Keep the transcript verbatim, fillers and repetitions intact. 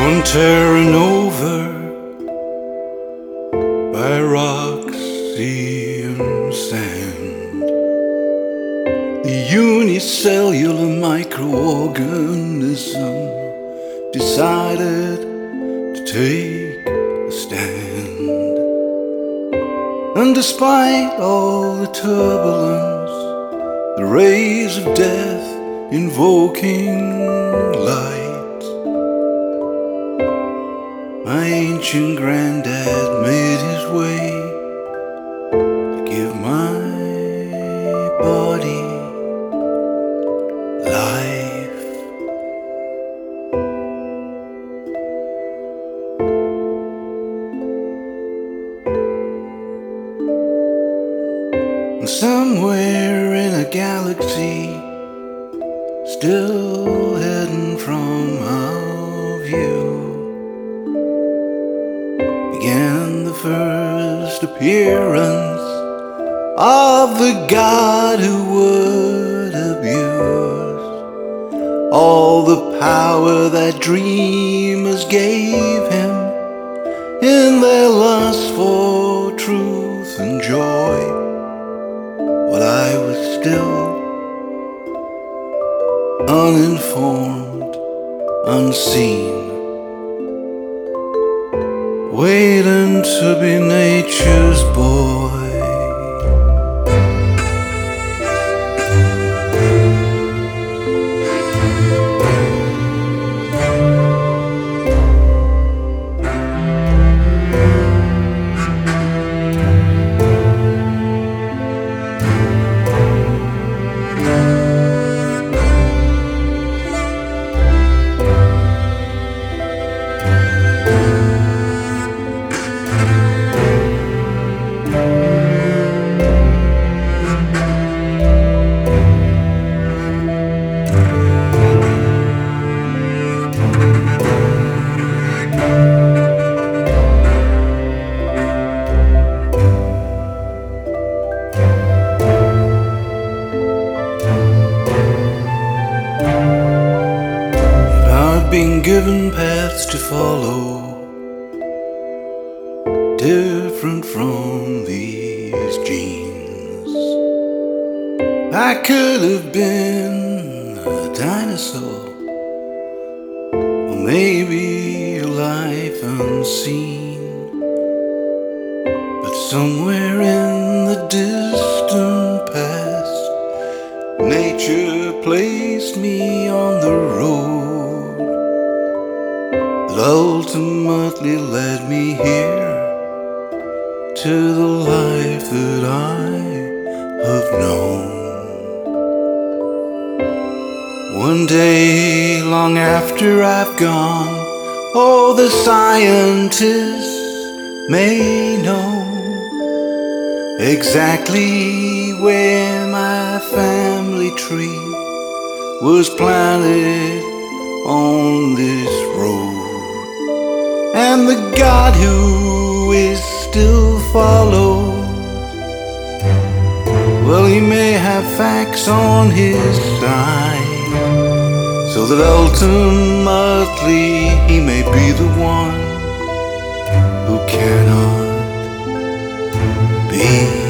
one tearing over by rocks, sea and sand. The unicellular microorganism decided to take a stand. And despite all the turbulence, the rays of death invoking light, my ancient granddad made his way to give my body life. And somewhere in a galaxy, still hidden from our view, began the first appearance of the God who would abuse all the power that dreamers gave him in their lust for truth and joy. While I was still uninformed, unseen, waiting to be nature's boy. Been given paths to follow, different from these genes. I could have been a dinosaur, or maybe a life unseen. But somewhere in the distant past, nature placed me on the road that ultimately led me here to the life that I have known. One day, long after I've gone, oh, the scientists may know exactly where my family tree was planted on this road. And the God who is still followed, well, he may have facts on his side, so that ultimately he may be the one who cannot be